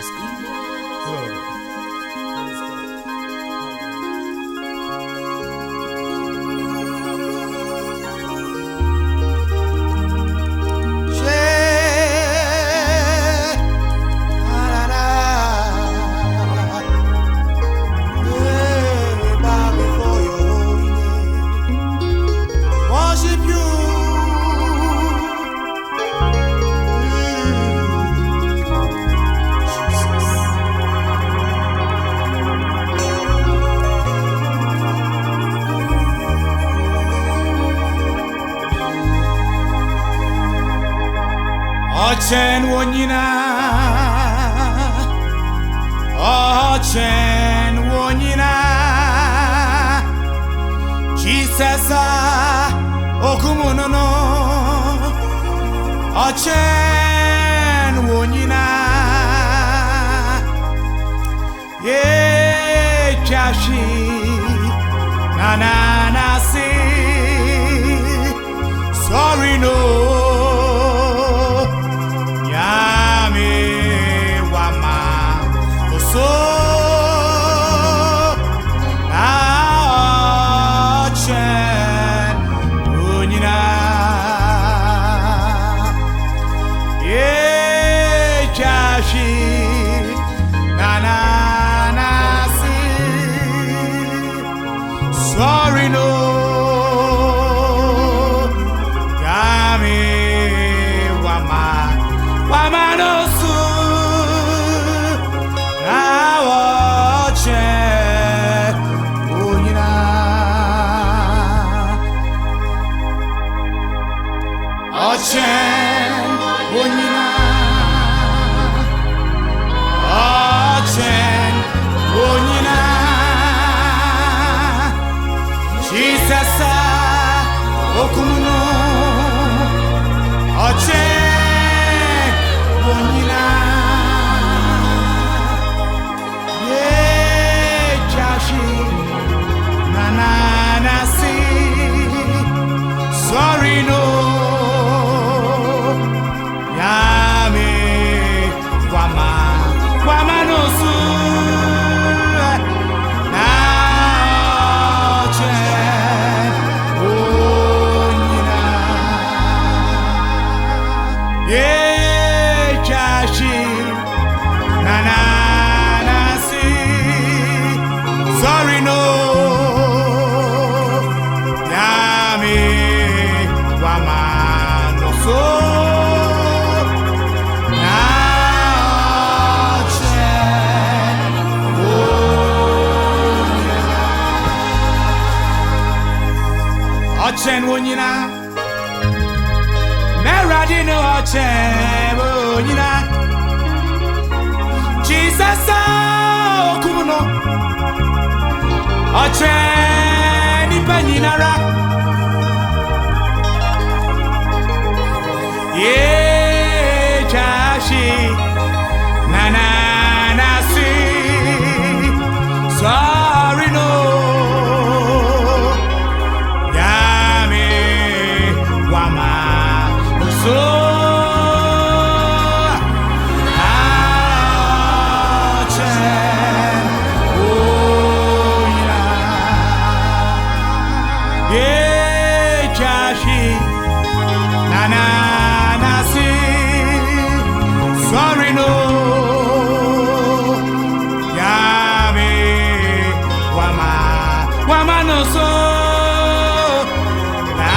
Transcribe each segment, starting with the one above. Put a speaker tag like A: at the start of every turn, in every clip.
A: Ochen wonyina, Ochen wonyina, Jesus okumunono, Ochen wonyina, ye jashi na na na si, sorry no. Sorry no, Gami wama no su na wache unyina oche unyina oche unyina. Jesus okumuno oche wonyina ye jashi na na na si sorry no yame wama no su sorry no, yami wama no so na che ochen wonyina meradi no ochen wonyina Jesus okumuno ochen ipenyinara ye jashi na na na si sorry no yami wama so sorry no yami wama no so na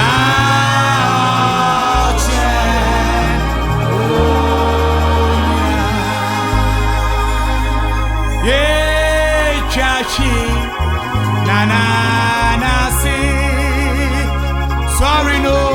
A: che ye chachi na na si sorry no